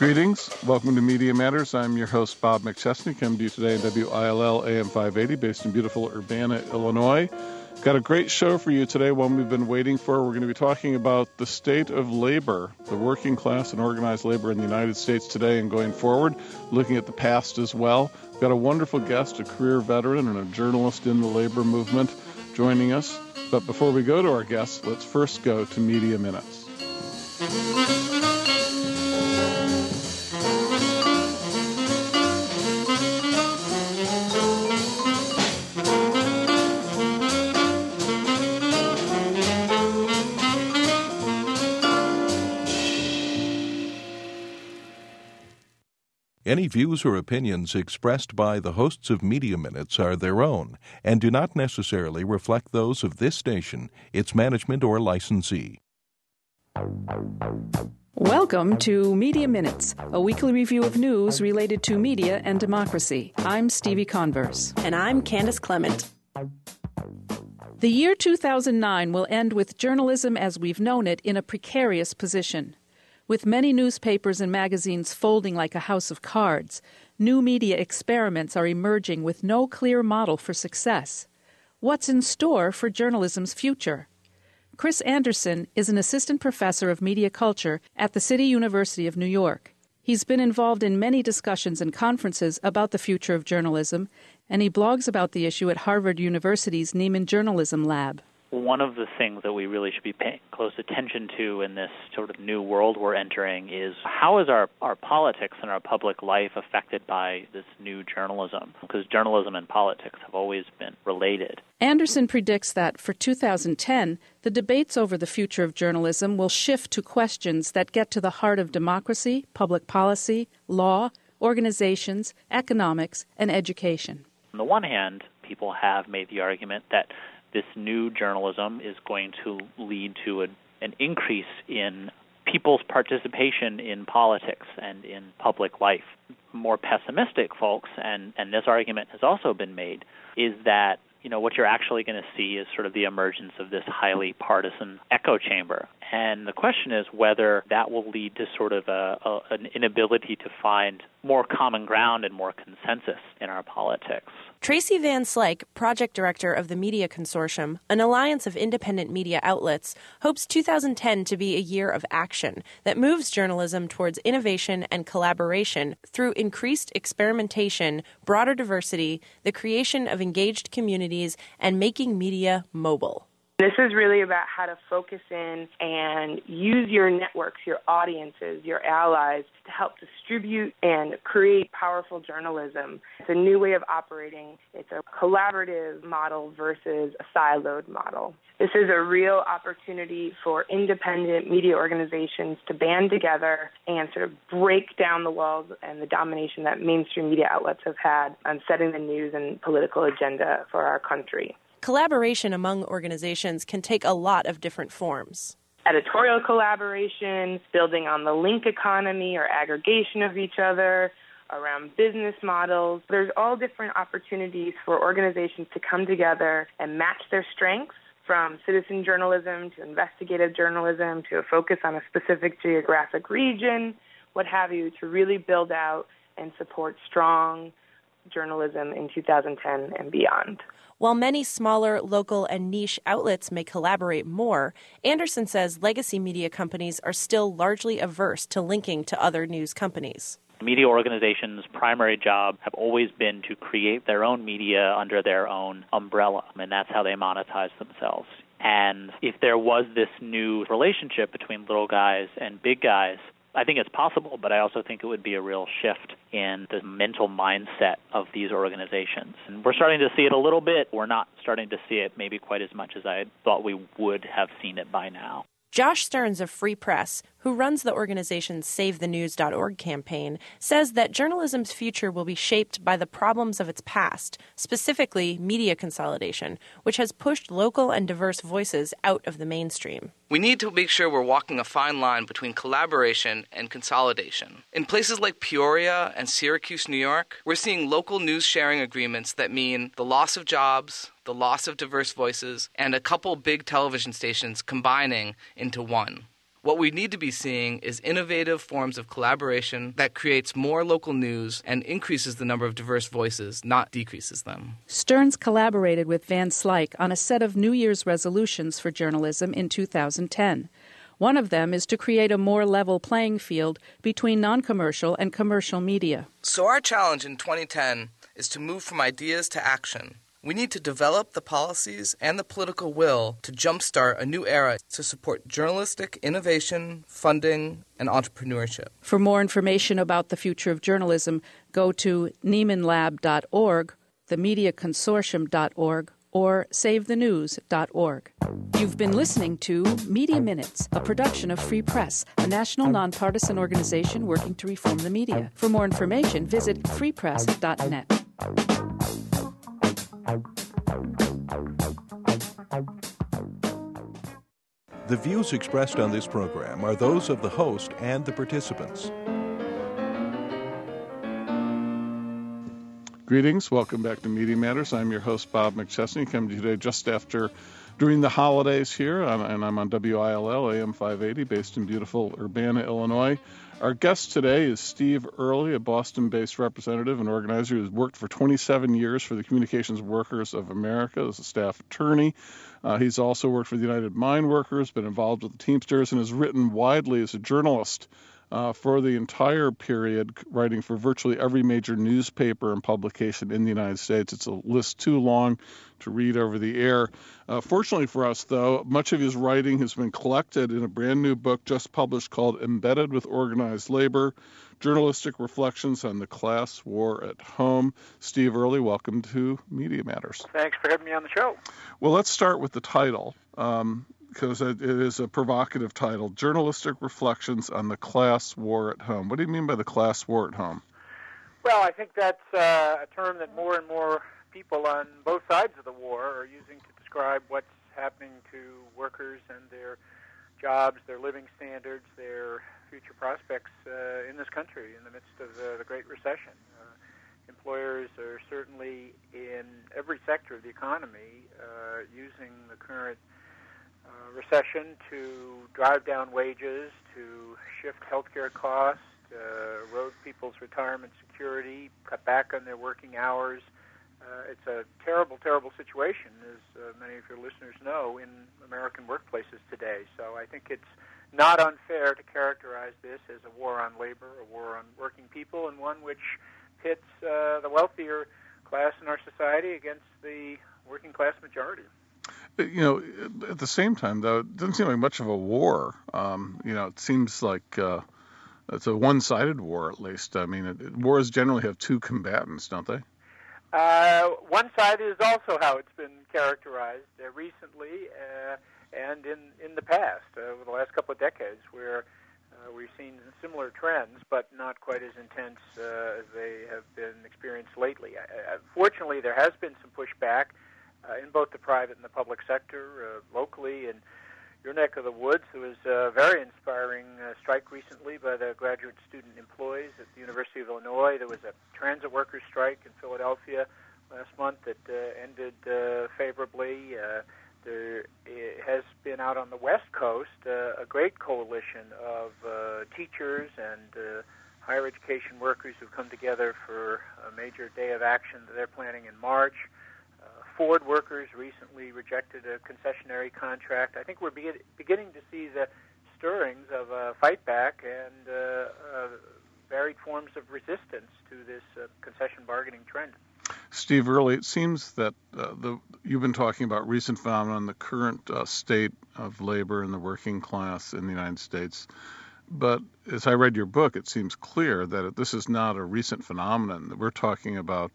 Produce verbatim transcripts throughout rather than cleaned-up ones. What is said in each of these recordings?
Greetings. Welcome to Media Matters. I'm your host, Bob McChesney, coming to you today in W I L L A M five eighty, based in beautiful Urbana, Illinois. Got a great show for you today, one we've been waiting for. We're going to be talking about the state of labor, the working class and organized labor in the United States today and going forward, looking at the past as well. We've got a wonderful guest, a career veteran and a journalist in the labor movement joining us. But before we go to our guests, let's first go to Media Minutes. Any views or opinions expressed by the hosts of Media Minutes are their own and do not necessarily reflect those of this station, its management, or licensee. Welcome to Media Minutes, a weekly review of news related to media and democracy. I'm Stevie Converse. And I'm Candace Clement. The year two thousand nine will end with journalism as we've known it in a precarious position. With many newspapers and magazines folding like a house of cards, new media experiments are emerging with no clear model for success. What's in store for journalism's future? Chris Anderson is an assistant professor of media culture at the City University of New York. He's been involved in many discussions and conferences about the future of journalism, and he blogs about the issue at Harvard University's Nieman Journalism Lab. One of the things that we really should be paying close attention to in this sort of new world we're entering is how is our, our politics and our public life affected by this new journalism? Because journalism and politics have always been related. Anderson predicts that for two thousand ten, the debates over the future of journalism will shift to questions that get to the heart of democracy, public policy, law, organizations, economics, and education. On the one hand, people have made the argument that this new journalism is going to lead to a, an increase in people's participation in politics and in public life. More pessimistic folks, and, and this argument has also been made, is that you know what you're actually going to see is sort of the emergence of this highly partisan echo chamber. And the question is whether that will lead to sort of a, a, an inability to find more common ground and more consensus in our politics. Tracy Van Slyke, project director of the Media Consortium, an alliance of independent media outlets, hopes two thousand ten to be a year of action that moves journalism towards innovation and collaboration through increased experimentation, broader diversity, the creation of engaged communities, and making media mobile. This is really about how to focus in and use your networks, your audiences, your allies to help distribute and create powerful journalism. It's a new way of operating. It's a collaborative model versus a siloed model. This is a real opportunity for independent media organizations to band together and sort of break down the walls and the domination that mainstream media outlets have had on setting the news and political agenda for our country. Collaboration among organizations can take a lot of different forms. Editorial collaboration, building on the link economy or aggregation of each other, around business models. There's all different opportunities for organizations to come together and match their strengths, from citizen journalism to investigative journalism to a focus on a specific geographic region, what have you, to really build out and support strong journalism in two thousand ten and beyond. While many smaller, local, and niche outlets may collaborate more, Anderson says legacy media companies are still largely averse to linking to other news companies. Media organizations' primary job have always been to create their own media under their own umbrella, and that's how they monetize themselves. And if there was this new relationship between little guys and big guys, I think it's possible, but I also think it would be a real shift in the mental mindset of these organizations. And we're starting to see it a little bit. We're not starting to see it maybe quite as much as I thought we would have seen it by now. Josh Stearns of Free Press, who runs the organization's save the news dot org campaign, says that journalism's future will be shaped by the problems of its past, specifically media consolidation, which has pushed local and diverse voices out of the mainstream. We need to make sure we're walking a fine line between collaboration and consolidation. In places like Peoria and Syracuse, New York, we're seeing local news sharing agreements that mean the loss of jobs, the loss of diverse voices, and a couple big television stations combining into one. What we need to be seeing is innovative forms of collaboration that creates more local news and increases the number of diverse voices, not decreases them. Stearns collaborated with Van Slyke on a set of New Year's resolutions for journalism in two thousand ten. One of them is to create a more level playing field between non-commercial and commercial media. So our challenge in twenty ten is to move from ideas to action. We need to develop the policies and the political will to jumpstart a new era to support journalistic innovation, funding, and entrepreneurship. For more information about the future of journalism, go to Nieman Lab dot org, the media consortium dot org, or save the news dot org. You've been listening to Media Minutes, a production of Free Press, a national nonpartisan organization working to reform the media. For more information, visit free press dot net. The views expressed on this program are those of the host and the participants. Greetings. Welcome back to Media Matters. I'm your host, Bob McChesney, coming to you today just after, during the holidays here, and I'm on W I L L A M five eighty, based in beautiful Urbana, Illinois. Our guest today is Steve Early, a Boston-based representative and organizer who has worked for twenty-seven years for the Communications Workers of America as a staff attorney. Uh, he's also worked for the United Mine Workers, been involved with the Teamsters, and has written widely as a journalist uh, for the entire period, writing for virtually every major newspaper and publication in the United States. It's a list too long to read over the air. Uh, fortunately for us, though, much of his writing has been collected in a brand new book just published called Embedded with Organized Labor, Journalistic Reflections on the Class War at Home. Steve Early, welcome to Media Matters. Thanks for having me on the show. Well, let's start with the title, um, because it is a provocative title, Journalistic Reflections on the Class War at Home. What do you mean by the class war at home? Well, I think that's uh, a term that more and more people on both sides of the war are using to describe what's happening to workers and their jobs, their living standards, their future prospects uh, in this country in the midst of uh, the Great Recession. Uh, employers are certainly in every sector of the economy uh, using the current uh, recession to drive down wages, to shift healthcare costs, uh, erode people's retirement security, cut back on their working hours. Uh, it's a terrible, terrible situation, as uh, many of your listeners know, in American workplaces today. So I think it's not unfair to characterize this as a war on labor, a war on working people, and one which pits uh, the wealthier class in our society against the working class majority. You know, at the same time, though, it doesn't seem like much of a war. Um, you know, it seems like uh, it's a one-sided war, at least. I mean, it, wars generally have two combatants, don't they? Uh, one side is also how it's been characterized uh, recently uh, and in, in the past, uh, over the last couple of decades, where uh, we've seen similar trends, but not quite as intense uh, as they have been experienced lately. Uh, fortunately, there has been some pushback uh, in both the private and the public sector, uh, locally. In your neck of the woods, there was a very inspiring uh, strike recently by the graduate student employees at the University of Illinois. There was a transit workers strike in Philadelphia last month that uh, ended uh, favorably. Uh, there has been out on the West Coast uh, a great coalition of uh, teachers and uh, higher education workers who've come together for a major day of action that they're planning in March. Uh, Ford workers recently rejected a concessionary contract. I think we're be- beginning to see the stirrings of a fight back and uh, uh, varied forms of resistance to this uh, concession bargaining trend. Steve Early, it seems that uh, the you've been talking about recent phenomenon, the current uh, state of labor in the working class in the United States. But as I read your book, it seems clear that this is not a recent phenomenon, that we're talking about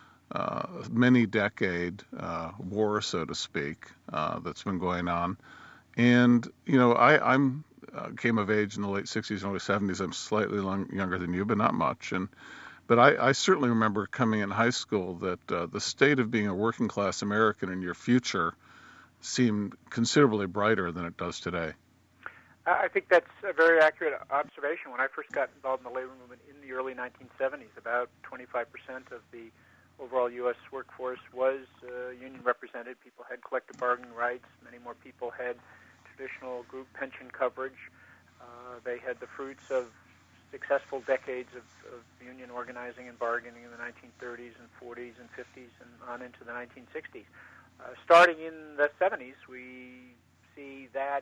uh, many decade uh, war, so to speak, uh, that's been going on. And, you know, I I'm, uh, came of age in the late sixties and early seventies. I'm slightly long, younger than you, but not much. And But I, I certainly remember coming in high school that uh, the state of being a working class American in your future seemed considerably brighter than it does today. I think that's a very accurate observation. When I first got involved in the labor movement in the early nineteen seventies, about twenty-five percent of the overall U S workforce was uh, union represented. People had collective bargaining rights. Many more people had traditional group pension coverage. Uh, they had the fruits of successful decades of, of union organizing and bargaining in the nineteen thirties and forties and fifties and on into the nineteen sixties. Uh, starting in the seventies, we see that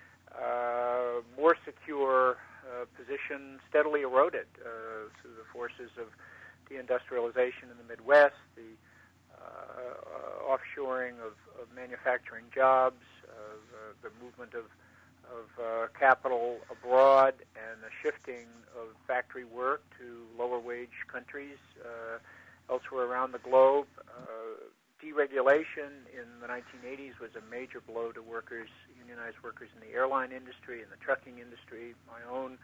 uh, more secure uh, position steadily eroded uh, through the forces of deindustrialization in the Midwest, the uh, offshoring of, of manufacturing jobs, uh, the, the movement of of uh, capital abroad, and the shifting of factory work to lower wage countries uh, elsewhere around the globe. Uh, deregulation in the nineteen eighties was a major blow to workers, unionized workers in the airline industry and the trucking industry. My own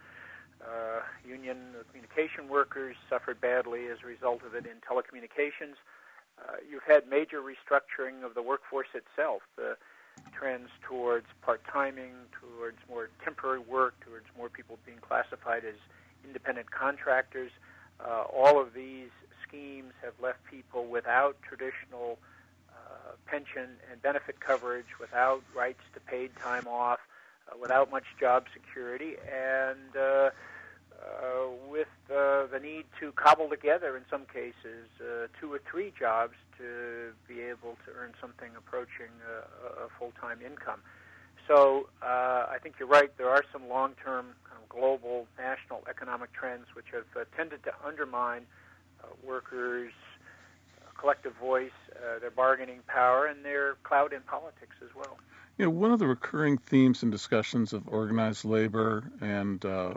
uh, union of communication workers suffered badly as a result of it in telecommunications. Uh, you've had major restructuring of the workforce itself. The trends towards part-timing, towards more temporary work, towards more people being classified as independent contractors. Uh, all of these schemes have left people without traditional uh, pension and benefit coverage, without rights to paid time off, uh, without much job security, and uh, uh, with uh, the need to cobble together, in some cases, uh, two or three jobs to be able to earn something approaching a, a full-time income. So uh, I think you're right. There are some long-term kind of global, national economic trends which have uh, tended to undermine uh, workers' uh, collective voice, uh, their bargaining power, and their clout in politics as well. You know, one of the recurring themes and discussions of organized labor and uh,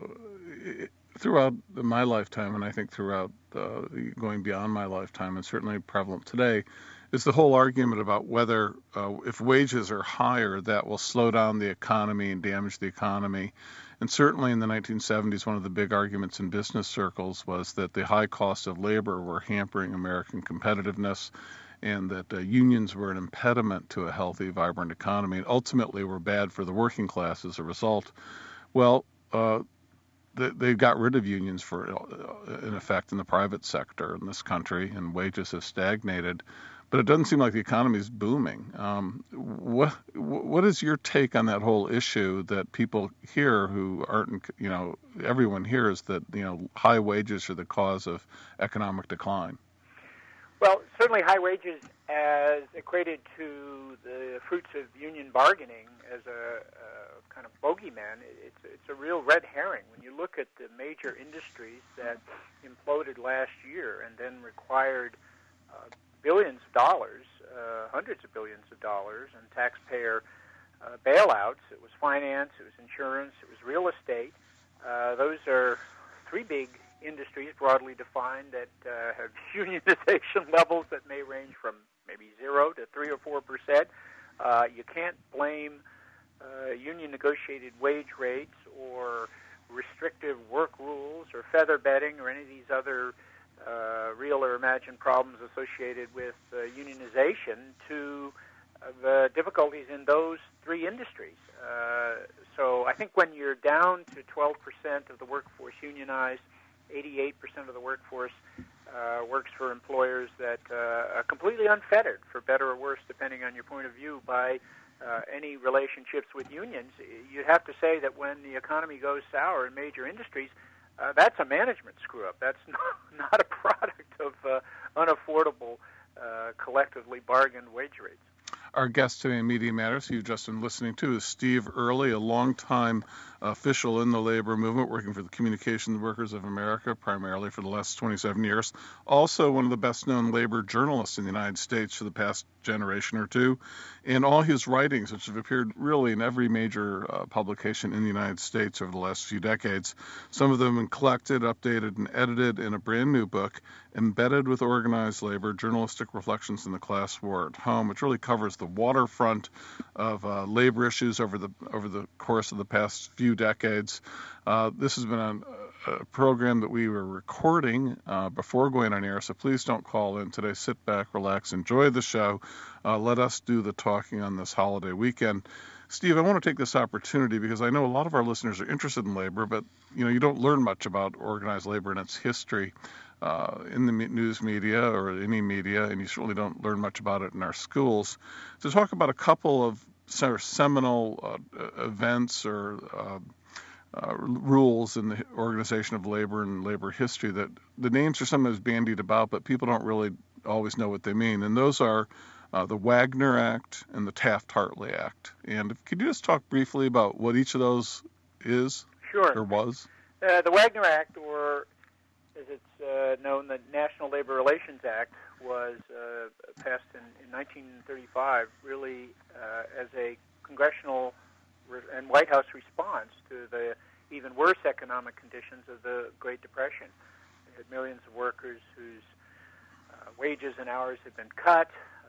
throughout my lifetime, and I think throughout uh, going beyond my lifetime, and certainly prevalent today, is the whole argument about whether uh, if wages are higher, that will slow down the economy and damage the economy. And certainly in the nineteen seventies, one of the big arguments in business circles was that the high cost of labor were hampering American competitiveness, and that uh, unions were an impediment to a healthy, vibrant economy, and ultimately were bad for the working class as a result. Well, uh, they, they got rid of unions for, uh, in effect, in the private sector in this country, and wages have stagnated. But it doesn't seem like the economy is booming. Um, what what is your take on that whole issue that people hear who aren't, you know, everyone hears that, you know, high wages are the cause of economic decline? Well, certainly high wages as equated to the fruits of union bargaining as a, a kind of bogeyman, it's, it's a real red herring. When you look at the major industries that imploded last year and then required uh, billions of dollars, uh, hundreds of billions of dollars, and taxpayer uh, bailouts, it was finance, it was insurance, it was real estate. Uh, those are three big industries broadly defined that uh, have unionization levels that may range from maybe zero to three or four percent. Uh, you can't blame uh, union negotiated wage rates or restrictive work rules or feather bedding or any of these other uh, real or imagined problems associated with uh, unionization to uh, the difficulties in those three industries. Uh, so I think when you're down to twelve percent of the workforce unionized, eighty-eight percent of the workforce uh, works for employers that uh, are completely unfettered, for better or worse, depending on your point of view, by uh, any relationships with unions. You'd have to say that when the economy goes sour in major industries, uh, that's a management screw-up. That's not, not a product of uh, unaffordable, uh, collectively bargained wage rates. Our guest today in Media Matters, who you've just been listening to, is Steve Early, a longtime official in the labor movement, working for the Communications Workers of America, primarily for the last twenty-seven years. Also one of the best-known labor journalists in the United States for the past generation or two. And all his writings, which have appeared really in every major uh, publication in the United States over the last few decades, some of them have been collected, updated, and edited in a brand-new book, Embedded with Organized Labor, Journalistic Reflections in the Class War at Home, which really covers the waterfront of uh, labor issues over the over the course of the past few decades. Uh, this has been a, a program that we were recording uh, before going on air, so please don't call in today. Sit back, relax, enjoy the show. Uh, let us do the talking on this holiday weekend. Steve, I want to take this opportunity because I know a lot of our listeners are interested in labor, but you know you don't learn much about organized labor and its history uh, in the news media or any media, and you certainly don't learn much about it in our schools. To talk about a couple of sort of seminal uh, events or uh, uh, rules in the organization of labor and labor history that the names are sometimes bandied about, but people don't really always know what they mean. And those are uh, the Wagner Act and the Taft-Hartley Act. And could you just talk briefly about what each of those is Sure. or was? Uh, the Wagner Act, or as it's uh, known, the National Labor Relations Act, was uh, passed in, in nineteen thirty-five, really uh, as a congressional re- and White House response to the even worse economic conditions of the Great Depression. We had millions of workers whose uh, wages and hours had been cut,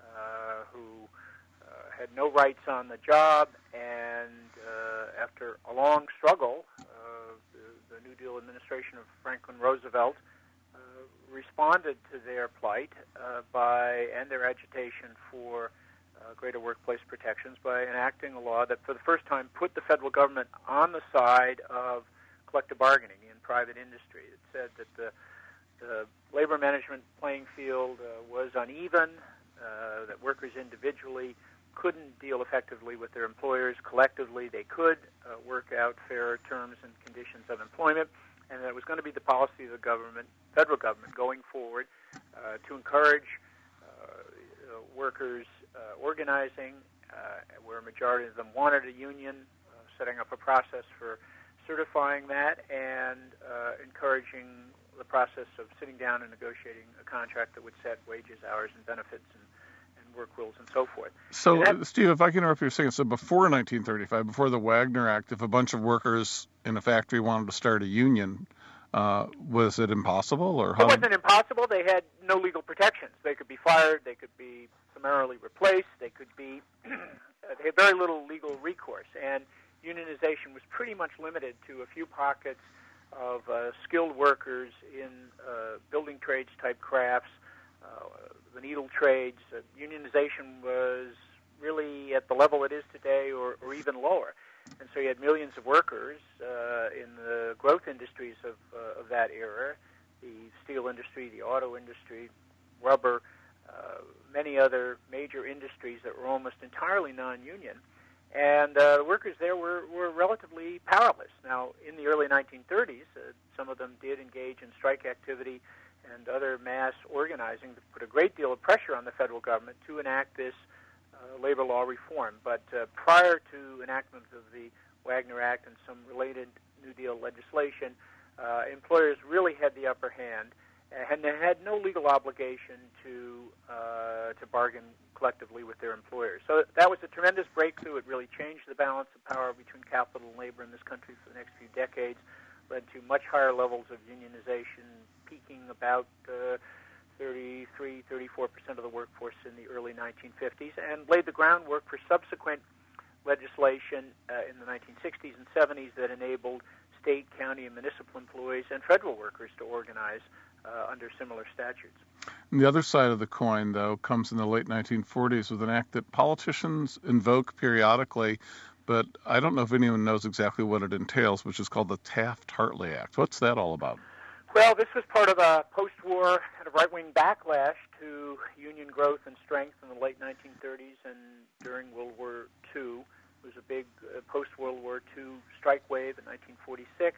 uh, who uh, had no rights on the job, and uh, after a long struggle, uh, the, the New Deal administration of Franklin Roosevelt uh, responded to their plight uh, by and their agitation for uh, greater workplace protections by enacting a law that for the first time put the federal government on the side of collective bargaining in private industry. It said that the, the labor management playing field uh, was uneven, uh, that workers individually couldn't deal effectively with their employers. Collectively, they could uh, work out fairer terms and conditions of employment, and that it was going to be the policy of the government, federal government, going forward uh, to encourage uh, uh, workers uh, organizing, uh, where a majority of them wanted a union, uh, setting up a process for certifying that, and uh, encouraging the process of sitting down and negotiating a contract that would set wages, hours, and benefits and work rules and so forth. So, that, Steve, if I can interrupt you for a second, so before nineteen thirty-five, before the Wagner Act, if a bunch of workers in a factory wanted to start a union, uh, was it impossible? Or how it wasn't impossible. They had no legal protections. They could be fired. They could be summarily replaced. They could be. They had very little legal recourse, and unionization was pretty much limited to a few pockets of uh, skilled workers in uh, building trades type crafts. Uh, the needle trades, uh, unionization was really at the level it is today or, or even lower. And so you had millions of workers uh, in the growth industries of, uh, of that era, the steel industry, the auto industry, rubber, uh, many other major industries that were almost entirely non-union. And uh, the workers there were, were relatively powerless. Now, in the early nineteen thirties, uh, some of them did engage in strike activity and other mass organizing that put a great deal of pressure on the federal government to enact this uh, labor law reform. But uh, prior to enactment of the Wagner Act and some related New Deal legislation, uh, employers really had the upper hand, and they had no legal obligation to uh, to bargain collectively with their employers. So that was a tremendous breakthrough. It really changed the balance of power between capital and labor in this country for the next few decades, led to much higher levels of unionization, peaking about uh, thirty-three, thirty-four percent of the workforce in the early nineteen fifties, and laid the groundwork for subsequent legislation uh, in the nineteen sixties and seventies that enabled state, county, and municipal employees and federal workers to organize uh, under similar statutes. And the other side of the coin, though, comes in the late nineteen forties with an act that politicians invoke periodically, but I don't know if anyone knows exactly what it entails, which is called the Taft-Hartley Act. What's that all about? Well, this was part of a post-war kind of right-wing backlash to union growth and strength in the late nineteen thirties and during World War Two. It was a big uh, post-World War Two strike wave in nineteen forty-six,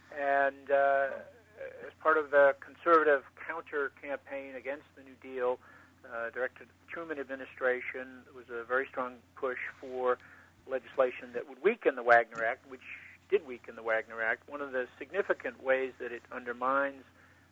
and uh, as part of the conservative counter-campaign against the New Deal, uh, directed at the Truman administration, there was a very strong push for legislation that would weaken the Wagner Act, which did weaken the Wagner Act. One of the significant ways that it undermines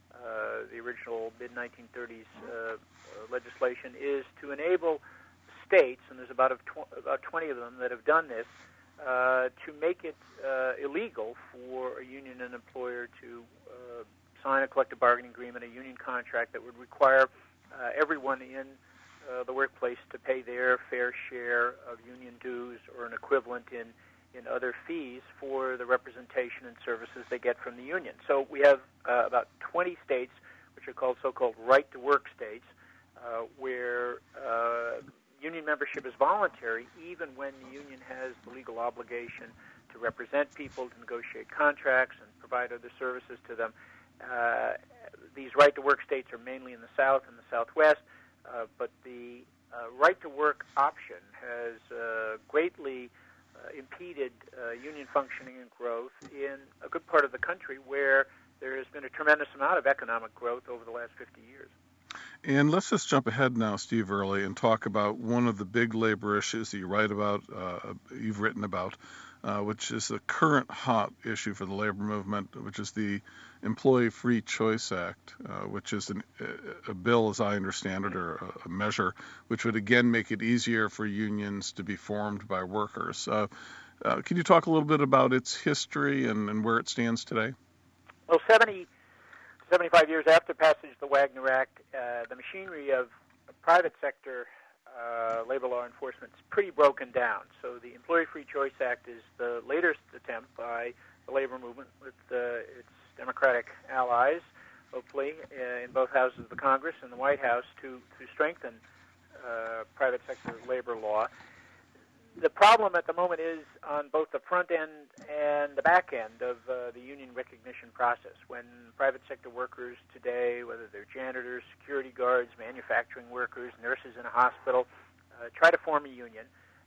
uh, the original mid nineteen thirties uh, uh, legislation is to enable states, and there's about, a tw- about twenty of them that have done this, uh, to make it uh, illegal for a union and employer to uh, sign a collective bargaining agreement, a union contract that would require uh, everyone in uh, the workplace to pay their fair share of union dues or an equivalent in in other fees for the representation and services they get from the union. So we have uh, about twenty states, which are called so-called right-to-work states, uh, where uh, union membership is voluntary, even when the union has the legal obligation to represent people, to negotiate contracts, and provide other services to them. Uh, these right-to-work states are mainly in the South and the Southwest, uh, but the uh, right-to-work option has uh, greatly uh, impeded uh, union functioning and growth in a good part of the country where there has been a tremendous amount of economic growth over the last fifty years. And let's just jump ahead now, Steve Early, and talk about one of the big labor issues that you write about, uh, you've written about, uh, which is the current hot issue for the labor movement, which is the Employee Free Choice Act, uh, which is an, a bill, as I understand it, or a, a measure, which would again make it easier for unions to be formed by workers. Uh, uh, can you talk a little bit about its history and, and where it stands today? Well, seventy, seventy-five years after passage of the Wagner Act, uh, the machinery of private sector uh, labor law enforcement is pretty broken down. So the Employee Free Choice Act is the latest attempt by the labor movement with uh, its Democratic allies, hopefully, uh, in both houses of the Congress and the White House to, to strengthen uh, private sector labor law. The problem at the moment is on both the front end and the back end of uh, the union recognition process. When private sector workers today, whether they're janitors, security guards, manufacturing workers, nurses in a hospital, uh, try to form a union,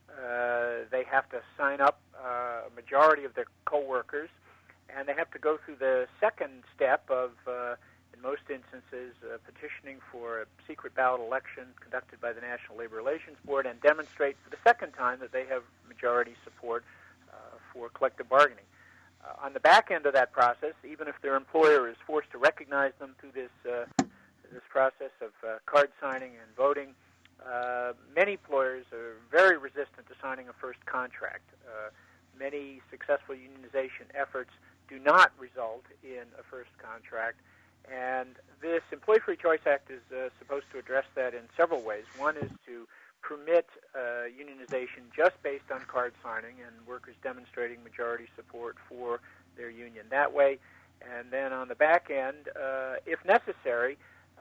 uh, they have to sign up uh, a majority of their co-workers, and they have to go through the second step of, uh, in most instances, uh, petitioning for a secret ballot election conducted by the National Labor Relations Board and demonstrate for the second time that they have majority support uh, for collective bargaining. Uh, on the back end of that process, even if their employer is forced to recognize them through this uh, this process of uh, card signing and voting, uh, many employers are very resistant to signing a first contract. Uh, many successful unionization efforts do not result in a first contract. And this Employee Free Choice Act is uh, supposed to address that in several ways. One is to permit uh, unionization just based on card signing and workers demonstrating majority support for their union that way. And then on the back end, uh, if necessary,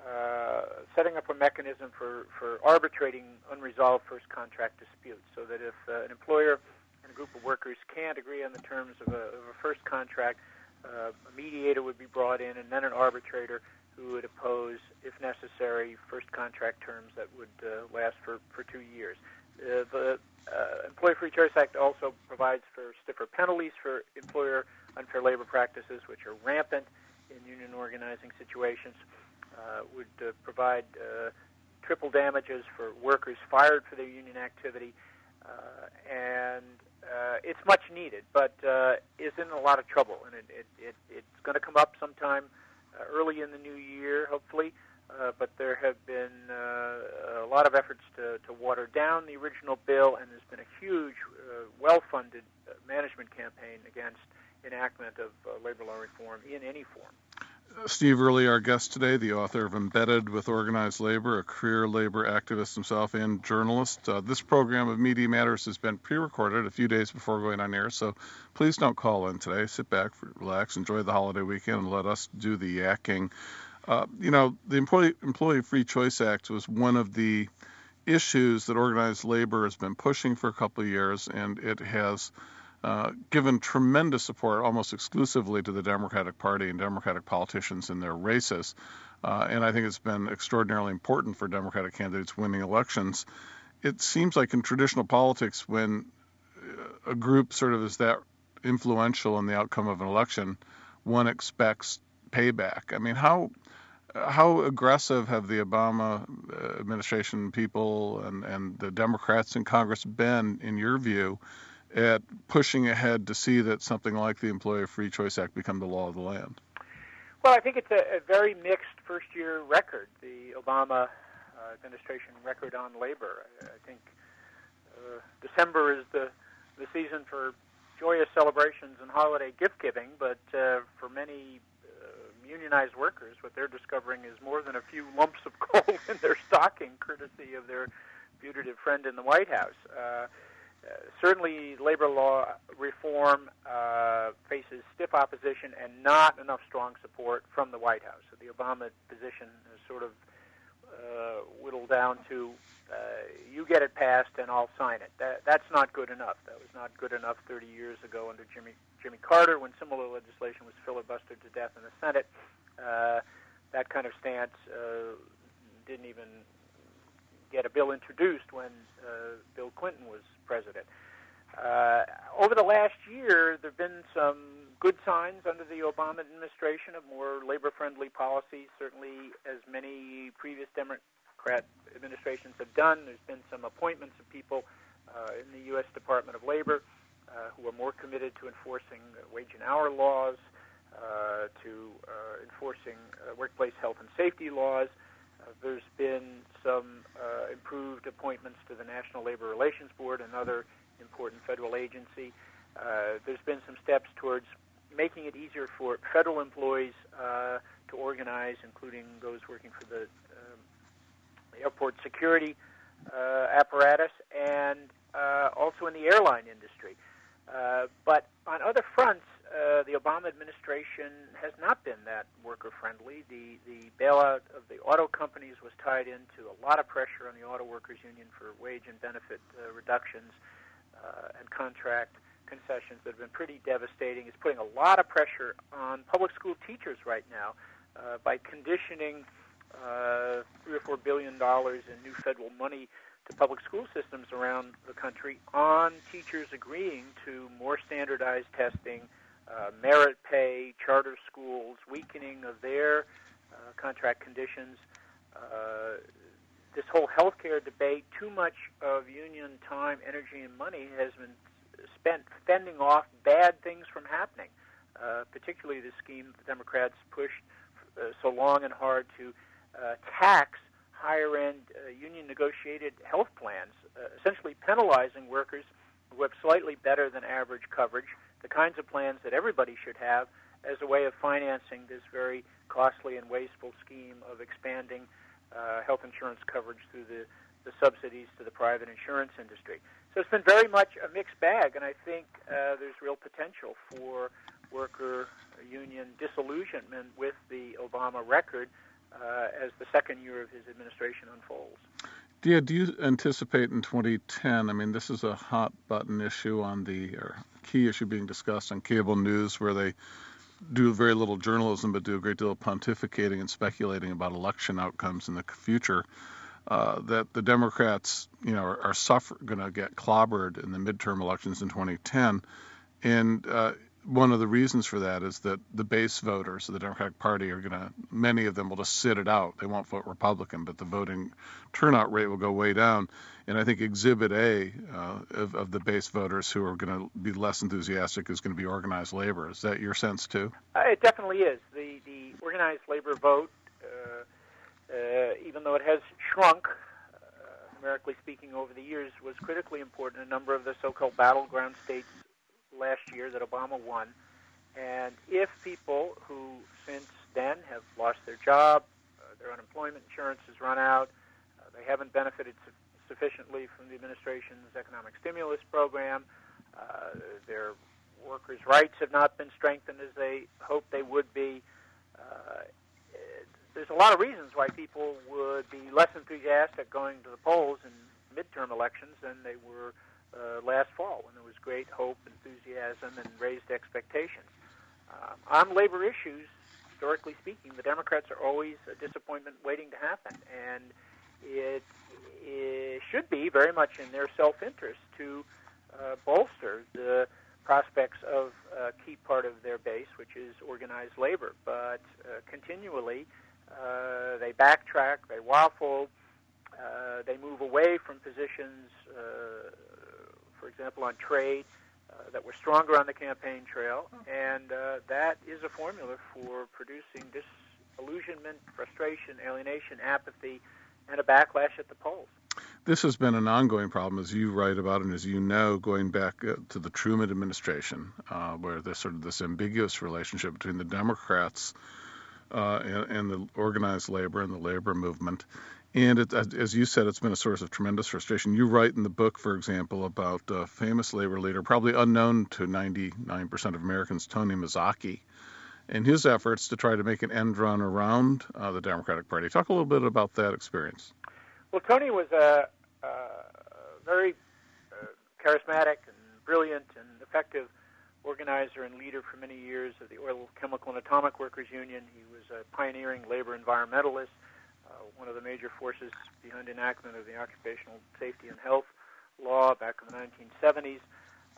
uh, setting up a mechanism for, for arbitrating unresolved first contract disputes so that if uh, an employer and a group of workers can't agree on the terms of a, of a first contract, Uh, a mediator would be brought in, and then an arbitrator who would oppose, if necessary, first contract terms that would uh, last for, for two years. Uh, the uh, Employee Free Choice Act also provides for stiffer penalties for employer unfair labor practices, which are rampant in union organizing situations, uh, would uh, provide uh, triple damages for workers fired for their union activity, uh, and Uh, it's much needed, but uh, is in a lot of trouble, and it, it, it, it's going to come up sometime uh, early in the new year, hopefully, uh, but there have been uh, a lot of efforts to, to water down the original bill, and there's been a huge, uh, well-funded uh, management campaign against enactment of uh, labor law reform in any form. Steve Early, our guest today, the author of Embedded with Organized Labor, a career labor activist himself and journalist. Uh, this program of Media Matters has been pre-recorded a few days before going on air, so please don't call in today. Sit back, relax, enjoy the holiday weekend, and let us do the yakking. Uh, you know, the Employee, Employee Free Choice Act was one of the issues that organized labor has been pushing for a couple of years, and it has Uh, given tremendous support almost exclusively to the Democratic Party and Democratic politicians in their races. Uh, and I think it's been extraordinarily important for Democratic candidates winning elections. It seems like in traditional politics, when a group sort of is that influential in the outcome of an election, one expects payback. I mean, how how aggressive have the Obama administration people and, and the Democrats in Congress been, in your view, at pushing ahead to see that something like the Employee Free Choice Act become the law of the land? Well, I think it's a, a very mixed first-year record, the Obama uh, administration record on labor. I, I think uh, December is the, the season for joyous celebrations and holiday gift-giving, but uh, for many uh, unionized workers, what they're discovering is more than a few lumps of coal in their stocking, courtesy of their putative friend in the White House. Uh, Uh, certainly, labor law reform uh, faces stiff opposition and not enough strong support from the White House. So the Obama position is sort of uh, whittled down to uh, you get it passed and I'll sign it. That, that's not good enough. That was not good enough thirty years ago under Jimmy Jimmy Carter when similar legislation was filibustered to death in the Senate. Uh, that kind of stance uh, didn't even get a bill introduced when uh, Bill Clinton was president. Uh, over the last year, there have been some good signs under the Obama administration of more labor-friendly policies. Certainly, as many previous Democrat administrations have done, there's been some appointments of people uh, in the U S Department of Labor uh, who are more committed to enforcing wage and hour laws, uh, to uh, enforcing uh, workplace health and safety laws. Uh, there's been some uh, improved appointments to the National Labor Relations Board, another important federal agency. Uh, there's been some steps towards making it easier for federal employees uh, to organize, including those working for the, um, the airport security uh, apparatus, and uh, also in the airline industry. Uh, but on other fronts, uh, the Obama administration has not been that worker-friendly. The, the bailout of the auto companies was tied into a lot of pressure on the Auto Workers Union for wage and benefit uh, reductions uh, and contract concessions that have been pretty devastating. It's putting a lot of pressure on public school teachers right now uh, by conditioning uh, three or four billion dollars in new federal money to public school systems around the country on teachers agreeing to more standardized testing, uh, merit pay, charter schools, weakening of their uh, contract conditions. Uh, this whole healthcare debate, too much of union time, energy, and money has been spent fending off bad things from happening, uh, particularly the scheme the Democrats pushed uh, so long and hard to uh, tax higher-end uh, union-negotiated health plans, uh, essentially penalizing workers who have slightly better than average coverage, the kinds of plans that everybody should have, as a way of financing this very costly and wasteful scheme of expanding uh, health insurance coverage through the, the subsidies to the private insurance industry. So it's been very much a mixed bag, and I think uh, there's real potential for worker union disillusionment with the Obama record uh, as the second year of his administration unfolds. Yeah, do you anticipate in twenty ten, I mean, this is a hot-button issue on the, or key issue being discussed on cable news, where they do very little journalism but do a great deal of pontificating and speculating about election outcomes in the future. Uh, that the Democrats, you know, are, are suffer going to get clobbered in the midterm elections in twenty ten, and uh, one of the reasons for that is that the base voters of the Democratic Party are going to, many of them will just sit it out. They won't vote Republican, but the voting turnout rate will go way down. And I think Exhibit A uh, of, of the base voters who are going to be less enthusiastic is going to be organized labor. Is that your sense too? Uh, it definitely is. The the organized labor vote. Uh, Uh, even though it has shrunk, uh, numerically speaking, over the years, was critically important in a number of the so-called battleground states last year that Obama won. And if people who since then have lost their job, uh, their unemployment insurance has run out, uh, they haven't benefited su- sufficiently from the administration's economic stimulus program, uh, their workers' rights have not been strengthened as they hoped they would be, uh, there's a lot of reasons why people would be less enthusiastic going to the polls in midterm elections than they were uh, last fall, when there was great hope, enthusiasm, and raised expectations. Um, on labor issues, historically speaking, the Democrats are always a disappointment waiting to happen, and it, it should be very much in their self-interest to uh, bolster the prospects of a key part of their base, which is organized labor. But uh, continually, Uh, they backtrack, they waffle, uh, they move away from positions, uh, for example, on trade, uh, that were stronger on the campaign trail, and uh, that is a formula for producing disillusionment, frustration, alienation, apathy, and a backlash at the polls. This has been an ongoing problem, as you write about and as you know, going back uh, to the Truman administration, uh, where there's sort of this ambiguous relationship between the Democrats Uh, and, and the organized labor and the labor movement. And it, as you said, it's been a source of tremendous frustration. You write in the book, for example, about a famous labor leader, probably unknown to ninety-nine percent of Americans, Tony Mazzocchi, and his efforts to try to make an end run around uh, the Democratic Party. Talk a little bit about that experience. Well, Tony was a, a very uh, charismatic and brilliant and effective organizer and leader for many years of the Oil, Chemical, and Atomic Workers Union. He was a pioneering labor environmentalist, uh, one of the major forces behind enactment of the Occupational Safety and Health Law back in the nineteen seventies.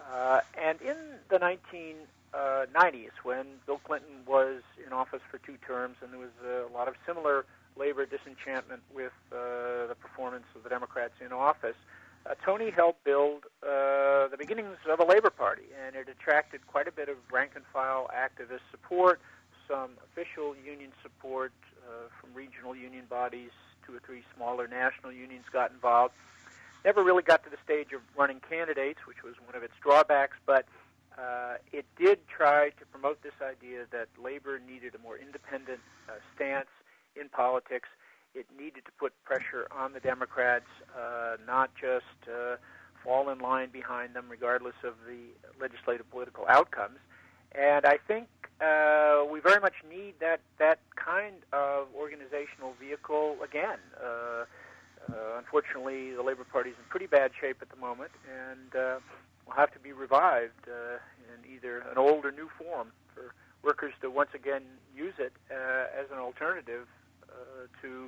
Uh, and in the nineteen nineties, when Bill Clinton was in office for two terms, and there was a lot of similar labor disenchantment with uh, the performance of the Democrats in office, uh, Tony helped build uh, the beginnings of a Labor Party, and it attracted quite a bit of rank-and-file activist support, some official union support uh, from regional union bodies. Two or three smaller national unions got involved. Never really got to the stage of running candidates, which was one of its drawbacks, but uh, it did try to promote this idea that labor needed a more independent uh, stance in politics. It needed to put pressure on the Democrats, uh, not just uh, fall in line behind them regardless of the legislative political outcomes. And I think uh, we very much need that, that kind of organizational vehicle again. Uh, uh, unfortunately, the Labor Party is in pretty bad shape at the moment, and uh, will have to be revived uh, in either an old or new form for workers to once again use it uh, as an alternative uh, to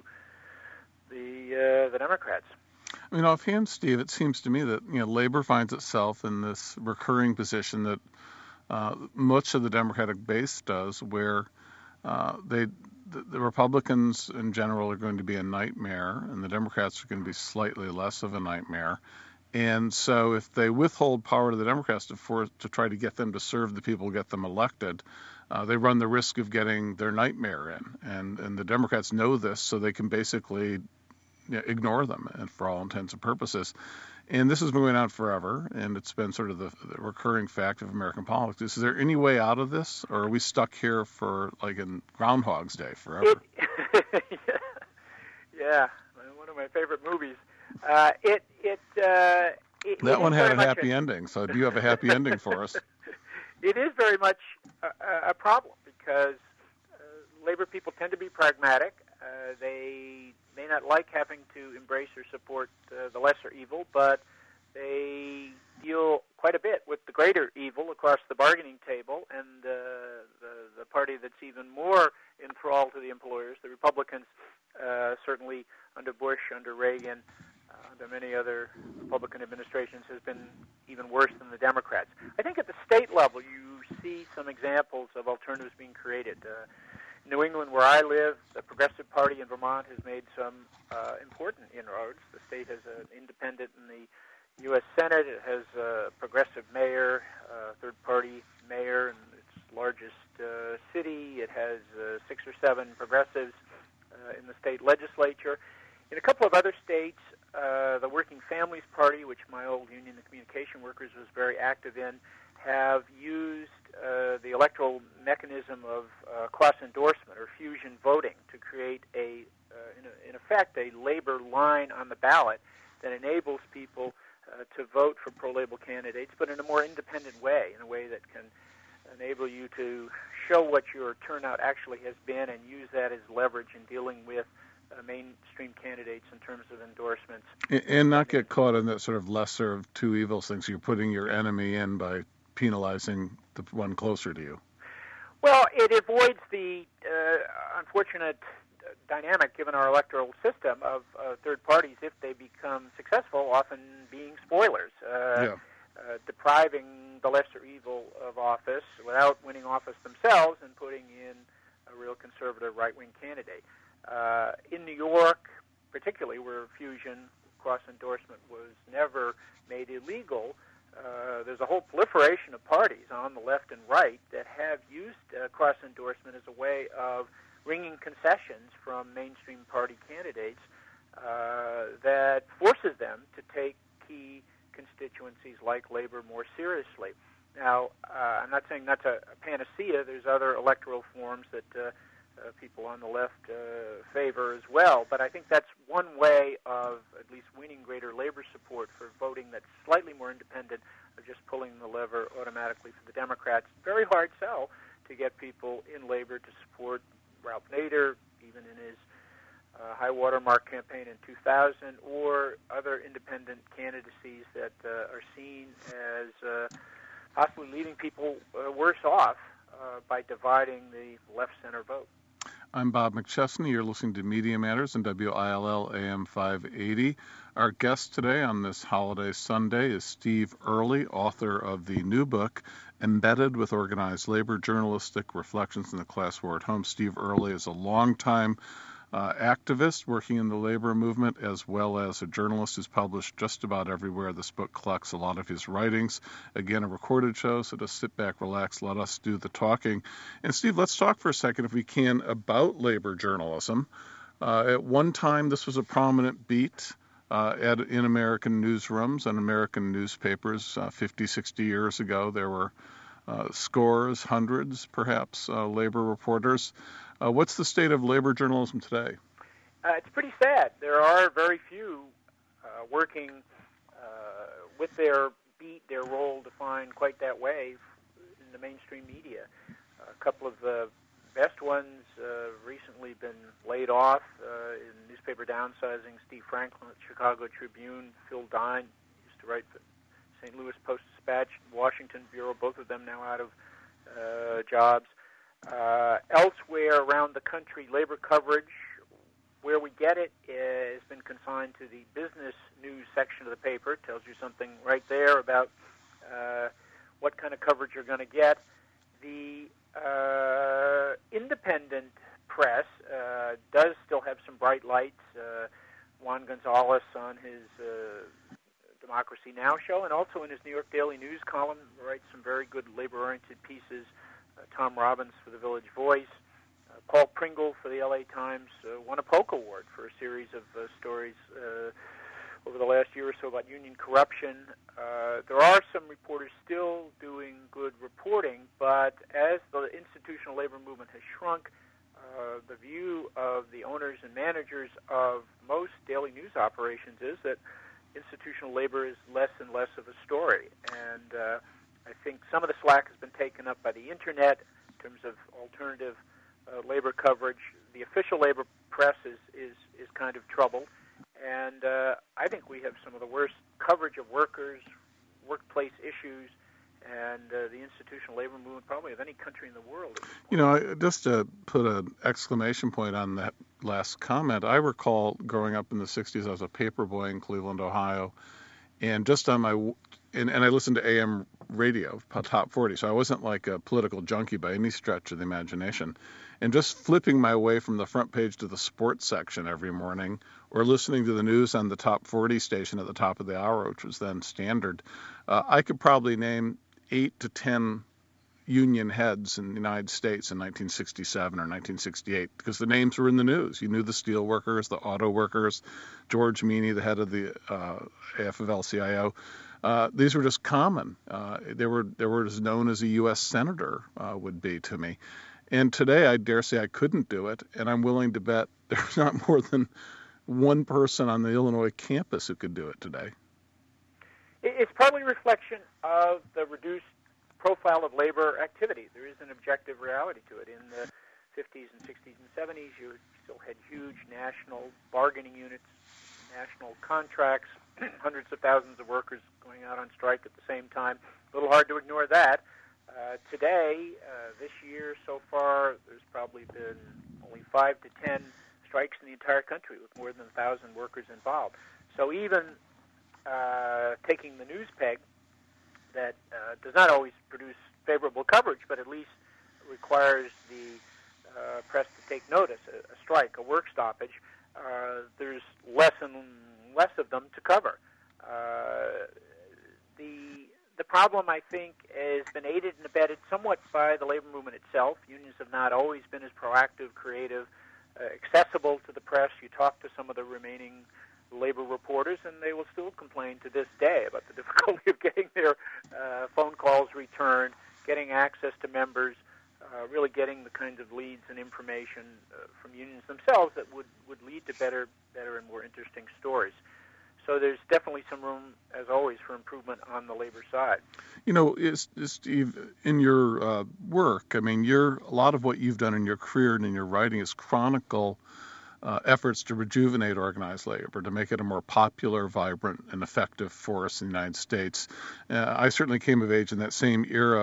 the uh, the Democrats. I mean, offhand, Steve, it seems to me that you know labor finds itself in this recurring position that uh, much of the Democratic base does, where uh, they the, the Republicans in general are going to be a nightmare, and the Democrats are going to be slightly less of a nightmare. And so, if they withhold power to the Democrats to for, to try to get them to serve the people, get them elected, uh, they run the risk of getting their nightmare in. And and the Democrats know this, so they can basically you know, ignore them, and for all intents and purposes. And this has been going on forever, and it's been sort of the, the recurring fact of American politics. Is there any way out of this, or are we stuck here for like in Groundhog's Day forever? It, yeah, one of my favorite movies. Uh, it it, uh, it that it one had a happy a, ending. So do you have a happy ending for us? It is very much a, a problem because uh, labor people tend to be pragmatic. Uh, they may not like having to embrace or support uh, the lesser evil, but they deal quite a bit with the greater evil across the bargaining table, and uh, the, the party that's even more enthralled to the employers, the Republicans, uh, certainly under Bush, under Reagan, uh, under many other Republican administrations, has been even worse than the Democrats. I think at the state level you see some examples of alternatives being created. Uh, New England, where I live, the Progressive Party in Vermont has made some uh, important inroads. The state has an independent in the U S Senate. It has a progressive mayor, uh, third-party mayor in its largest uh, city. It has uh, six or seven progressives uh, in the state legislature. In a couple of other states, uh, the Working Families Party, which my old union, the Communication Workers, was very active in, have used uh, the electoral mechanism of uh, cross-endorsement or fusion voting to create, a, uh, in, a, in effect, a labor line on the ballot that enables people uh, to vote for pro-labor candidates, but in a more independent way, in a way that can enable you to show what your turnout actually has been and use that as leverage in dealing with uh, mainstream candidates in terms of endorsements. And, and not get caught in that sort of lesser of two evils things. You're putting your enemy in by penalizing the one closer to you. Well, it avoids the uh, unfortunate dynamic, given our electoral system, of uh, third parties, if they become successful, often being spoilers, uh, yeah. uh, depriving the lesser evil of office without winning office themselves and putting in a real conservative right-wing candidate. Uh, in New York, particularly, where fusion cross-endorsement was never made illegal, Uh, there's a whole proliferation of parties on the left and right that have used uh, cross-endorsement as a way of wringing concessions from mainstream party candidates uh, that forces them to take key constituencies like labor more seriously. Now, uh, I'm not saying that's a, a panacea. There's other electoral forms that uh, uh, people on the left uh, favor as well, but I think that's one way of at least winning greater labor support for voting that's slightly more independent of just pulling the lever automatically for the Democrats. Very hard sell to get people in labor to support Ralph Nader, even in his uh, high watermark campaign in two thousand, or other independent candidacies that uh, are seen as uh, possibly leaving people uh, worse off uh, by dividing the left-center vote. I'm Bob McChesney. You're listening to Media Matters on W I L L A M five eighty. Our guest today on this holiday Sunday is Steve Early, author of the new book, Embedded with Organized Labor, Journalistic Reflections in the Class War at Home. Steve Early is a longtime uh, activist working in the labor movement, as well as a journalist who's published just about everywhere. This book collects a lot of his writings. Again, a recorded show, so just sit back, relax, let us do the talking. And Steve, let's talk for a second, if we can, about labor journalism. Uh, at one time, this was a prominent beat uh, at, in American newsrooms and American newspapers. Uh, fifty, sixty years ago, there were uh, scores, hundreds, perhaps, uh, labor reporters. Uh, what's the state of labor journalism today? Uh, it's pretty sad. There are very few uh, working uh, with their beat, their role defined quite that way in the mainstream media. A couple of the best ones uh, recently been laid off uh, in newspaper downsizing. Steve Franklin at Chicago Tribune, Phil Dine used to write for Saint Louis Post-Dispatch, Washington Bureau, both of them now out of uh, jobs. Uh, elsewhere around the country, labor coverage, where we get it, has been consigned to the business news section of the paper. It tells you something right there about uh, what kind of coverage you're going to get. The uh, independent press uh, does still have some bright lights. Uh, Juan Gonzalez on his uh, Democracy Now! Show, and also in his New York Daily News column, writes some very good labor-oriented pieces. Uh, Tom Robbins for the Village Voice. Uh, Paul Pringle for the L A Times uh, won a Polk Award for a series of uh, stories uh, over the last year or so about union corruption. Uh, there are some reporters still doing good reporting, but as the institutional labor movement has shrunk, uh, the view of the owners and managers of most daily news operations is that institutional labor is less and less of a story. And uh, I think some of the slack has been taken up by the Internet in terms of alternative uh, labor coverage. The official labor press is, is, is kind of troubled. And uh, I think we have some of the worst coverage of workers, workplace issues, and uh, the institutional labor movement probably of any country in the world. You know, I, just to put an exclamation point on that last comment, I recall growing up in the sixties, I was a paper boy in Cleveland, Ohio, and just on my, and, and I listened to A M radio, top forty, so I wasn't like a political junkie by any stretch of the imagination. And just flipping my way from the front page to the sports section every morning, or listening to the news on the top forty station at the top of the hour, which was then standard, uh, I could probably name eight to ten union heads in the United States in nineteen sixty-seven or nineteen sixty-eight, because the names were in the news. You knew the steel workers, the auto workers, George Meany, the head of the uh, A F L C I O. Uh, these were just common. Uh, they were they were as known as a U S senator uh, would be to me. And today, I dare say I couldn't do it, and I'm willing to bet there's not more than one person on the Illinois campus who could do it today. It's probably a reflection of the reduced profile of labor activity. There is an objective reality to it. In the fifties and sixties and seventies, you still had huge national bargaining units, national contracts, hundreds of thousands of workers going out on strike at the same time. A little hard to ignore that. Uh, today, uh, this year so far, there's probably been only five to ten strikes in the entire country with more than a thousand workers involved. So even uh, taking the news peg that uh, does not always produce favorable coverage, but at least requires the uh, press to take notice, a, a strike, a work stoppage, uh, there's less and less of them to cover. Uh, the the problem, I think, has been aided and abetted somewhat by the labor movement itself. Unions have not always been as proactive, creative, uh, accessible to the press. You talk to some of the remaining labor reporters, and they will still complain to this day about the difficulty of getting their uh, phone calls returned, getting access to members, uh, really getting the kinds of leads and information uh, from unions themselves that would, would lead to better, better and more interesting stories. So there's definitely some room, as always, for improvement on the labor side. You know, is, is Steve, in your uh, work, I mean, you're, a lot of what you've done in your career and in your writing is chronicle uh, efforts to rejuvenate organized labor, to make it a more popular, vibrant, and effective force in the United States. Uh, I certainly came of age in that same era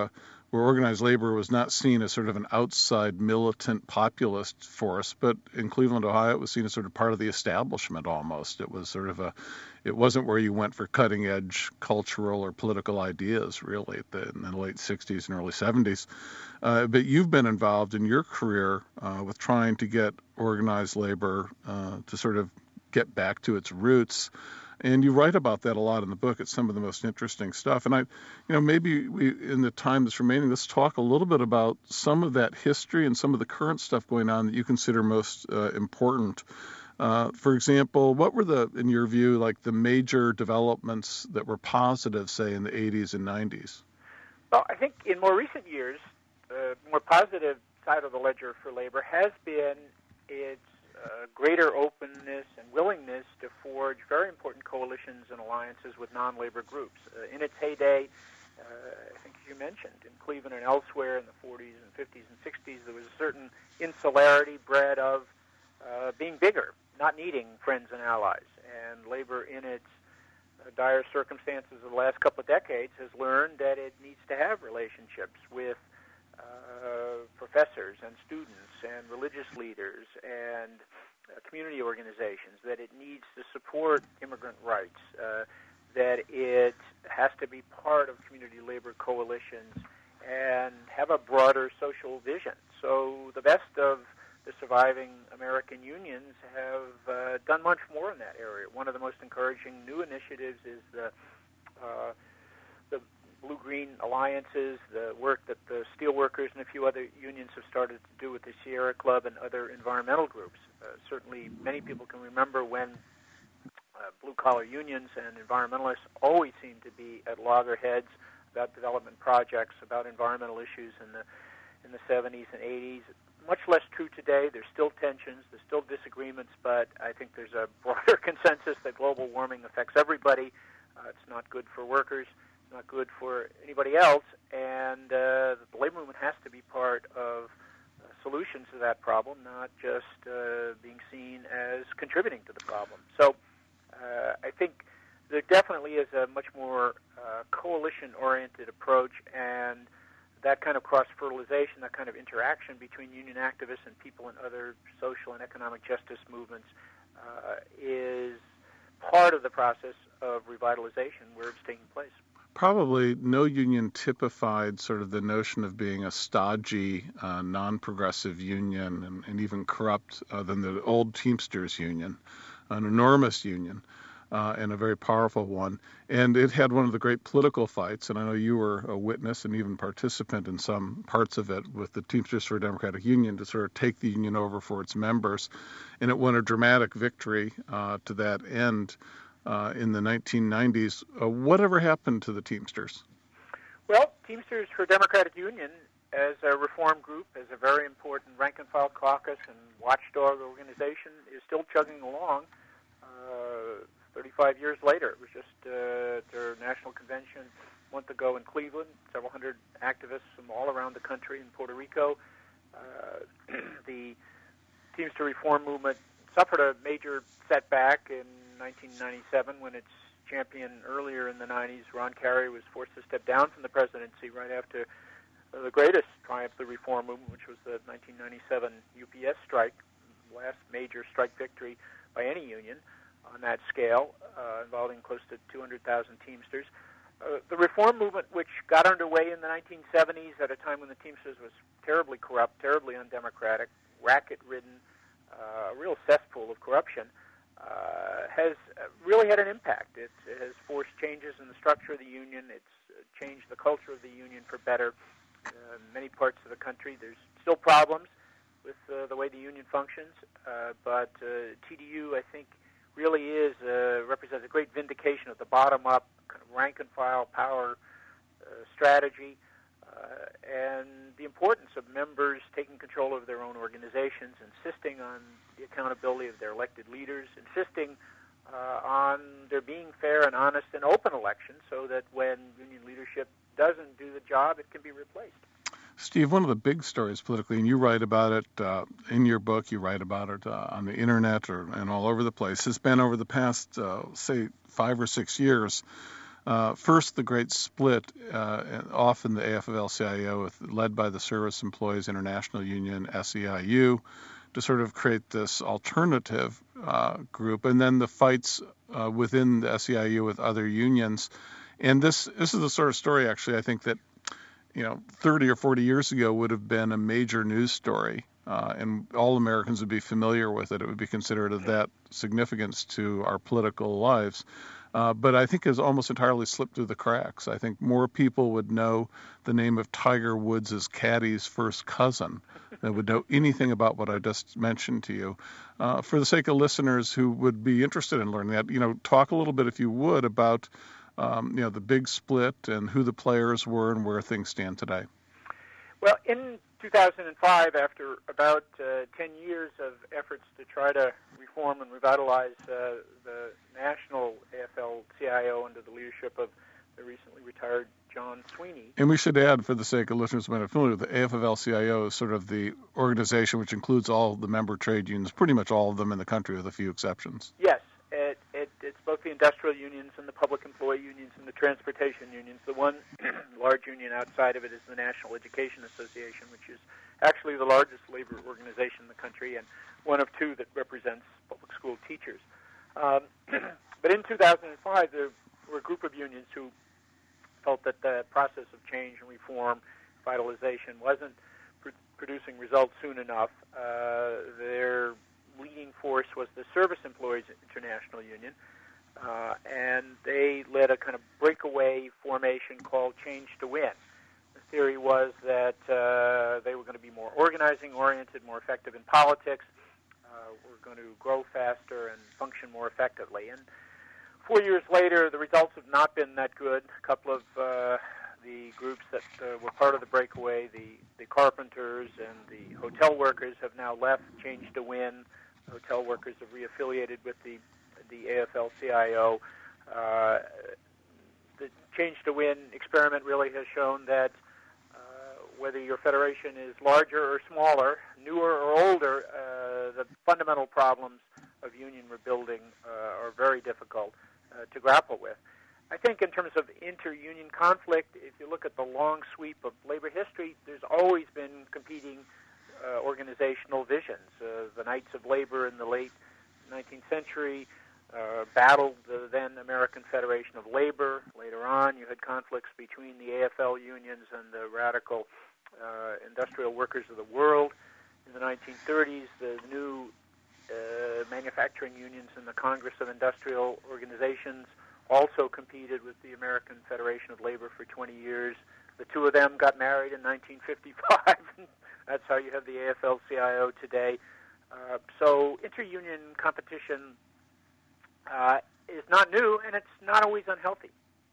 where organized labor was not seen as sort of an outside militant populist force, but in Cleveland, Ohio, it was seen as sort of part of the establishment almost. It was sort of a, it wasn't where you went for cutting edge cultural or political ideas, really, at the, in the late sixties and early seventies. Uh, but you've been involved in your career uh, with trying to get organized labor uh, to sort of get back to its roots. And you write about that a lot in the book. It's some of the most interesting stuff. And I, you know, maybe we, in the time that's remaining, let's talk a little bit about some of that history and some of the current stuff going on that you consider most uh, important. Uh, for example, what were the, in your view, like the major developments that were positive, say, in the eighties and nineties? Well, I think in more recent years, the more positive side of the ledger for labor has been its Uh, greater openness and willingness to forge very important coalitions and alliances with non-labor groups. Uh, in its heyday, uh, I think as you mentioned, in Cleveland and elsewhere in the forties and fifties and sixties, there was a certain insularity bred of uh, being bigger, not needing friends and allies. And labor in its uh, dire circumstances of the last couple of decades has learned that it needs to have relationships with Uh, professors and students and religious leaders and uh, community organizations, that it needs to support immigrant rights, uh, that it has to be part of community labor coalitions and have a broader social vision. So the best of the surviving American unions have uh, done much more in that area. One of the most encouraging new initiatives is the uh, the blue-green alliances, the work that the steelworkers and a few other unions have started to do with the Sierra Club and other environmental groups. Uh, certainly, many people can remember when uh, blue-collar unions and environmentalists always seemed to be at loggerheads about development projects, about environmental issues in the in the seventies and eighties. Much less true today. There's still tensions, there's still disagreements, but I think there's a broader consensus that global warming affects everybody. Uh, it's not good for workers. Not good for anybody else, and uh, the labor movement has to be part of uh, solutions to that problem, not just uh, being seen as contributing to the problem. So uh, I think there definitely is a much more uh, coalition-oriented approach, and that kind of cross-fertilization, that kind of interaction between union activists and people in other social and economic justice movements uh, is part of the process of revitalization where it's taking place. Probably no union typified sort of the notion of being a stodgy, uh, non-progressive union and, and even corrupt uh, than the old Teamsters union, an enormous union uh, and a very powerful one. And it had one of the great political fights, and I know you were a witness and even participant in some parts of it with the Teamsters for a Democratic Union to sort of take the union over for its members. And it won a dramatic victory uh, to that end. Uh, in the nineteen nineties. Uh, whatever happened to the Teamsters? Well, Teamsters for Democratic Union, as a reform group, as a very important rank-and-file caucus and watchdog organization, is still chugging along uh, thirty-five years later. It was just uh, their national convention a month ago in Cleveland, several hundred activists from all around the country in Puerto Rico. Uh, the Teamster reform movement suffered a major setback in nineteen ninety-seven when its champion earlier in the nineties, Ron Carey, was forced to step down from the presidency right after uh, the greatest triumph of the reform movement, which was the nineteen ninety-seven U P S strike, last major strike victory by any union on that scale, uh, involving close to two hundred thousand Teamsters. Uh, the reform movement, which got underway in the nineteen seventies at a time when the Teamsters was terribly corrupt, terribly undemocratic, racket-ridden, uh, a real cesspool of corruption, Uh, has really had an impact. It, it has forced changes in the structure of the union. It's uh, changed the culture of the union for better. Uh, in many parts of the country, there's still problems with uh, the way the union functions, uh, but uh, T D U, I think, really is uh, represents a great vindication of the bottom-up kind of rank-and-file power uh, strategy, uh, and the importance of members taking control of their own organizations, insisting on the accountability of their elected leaders, insisting uh, on there being fair and honest and open elections so that when union leadership doesn't do the job, it can be replaced. Steve, one of the big stories politically, and you write about it uh, in your book, you write about it uh, on the internet or, and all over the place, has been over the past, uh, say, five or six years, Uh, first, the great split uh, off in the A F L C I O, with, led by the Service Employees International Union, S E I U, to sort of create this alternative uh, group, and then the fights uh, within the S E I U with other unions. And this this is the sort of story, actually, I think that, you know, thirty or forty years ago would have been a major news story, uh, and all Americans would be familiar with it. It would be considered of that significance to our political lives. Uh, but I think has almost entirely slipped through the cracks. I think more people would know the name of Tiger Woods' caddy's first cousin than would know anything about what I just mentioned to you. Uh, for the sake of listeners who would be interested in learning that, you know, talk a little bit, if you would, about um, you know, the big split and who the players were and where things stand today. Well, in two thousand five, after about uh, ten years of efforts to try to reform and revitalize uh, the national A F L C I O under the leadership of the recently retired John Sweeney. And we should add, for the sake of listeners who might not be familiar with the A F L C I O, is sort of the organization which includes all the member trade unions, pretty much all of them in the country with a few exceptions. Yes, it, it, it's both the industrial unions and the public employee unions and the transportation unions. The one large union outside of it is the National Education Association, which is actually the largest labor organization in the country and one of two that represents public school teachers. Um, but in two thousand five, there were a group of unions who felt that the process of change and reform, vitalization, wasn't pr- producing results soon enough. Uh, their leading force was the Service Employees International Union, uh, and they led a kind of breakaway formation called Change to Win. The theory was that uh, they were going to be more organizing-oriented, more effective in politics, uh, were going to grow faster and function more effectively. And four years later, the results have not been that good. A couple of uh, the groups that uh, were part of the breakaway, the, the carpenters and the hotel workers, have now left Change to Win. The hotel workers have reaffiliated with the the A F L C I O. Uh, the Change to Win experiment really has shown that uh, whether your federation is larger or smaller, newer or older, uh, the fundamental problems of union rebuilding uh, are very difficult uh, to grapple with. I think in terms of inter-union conflict, if you look at the long sweep of labor history, there's always been competing uh, organizational visions. Uh, the Knights of Labor in the late nineteenth century uh, battled the then American Federation of Labor. Later on, you had conflicts between the A F L unions and the radical uh, industrial workers of the world. In the nineteen thirties, the new uh, manufacturing unions in the Congress of Industrial Organizations also competed with the American Federation of Labor for twenty years. The two of them got married in nineteen fifty-five. That's how you have the A F L C I O today. Uh, so inter-union competition uh, is not new, and it's not always unhealthy.